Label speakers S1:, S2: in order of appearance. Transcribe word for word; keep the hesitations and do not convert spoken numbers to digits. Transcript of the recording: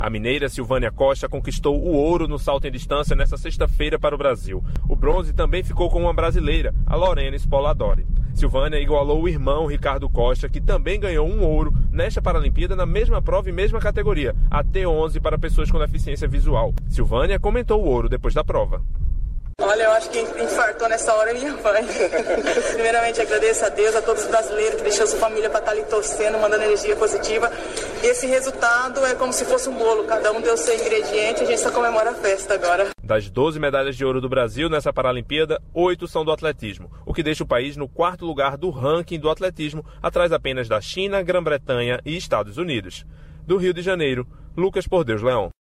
S1: A mineira Silvânia Costa conquistou o ouro no salto em distância nesta sexta-feira para o Brasil. O bronze também ficou com uma brasileira, a Lorena Spoladori. Silvânia igualou o irmão Ricardo Costa, que também ganhou um ouro nesta Paralimpíada na mesma prova e mesma categoria, a T onze para pessoas com deficiência visual. Silvânia comentou o ouro depois da prova.
S2: Olha, eu acho que quem infartou nessa hora é minha mãe. Primeiramente, agradeço a Deus, a todos os brasileiros que deixou sua família para estar ali torcendo, mandando energia positiva. Esse resultado é como se fosse um bolo, cada um deu seu ingrediente e a gente só comemora a festa agora.
S1: Das doze medalhas de ouro do Brasil nessa Paralimpíada, oito são do atletismo, o que deixa o país no quarto lugar do ranking do atletismo, atrás apenas da China, Grã-Bretanha e Estados Unidos. Do Rio de Janeiro, Lucas Por Deus Leão.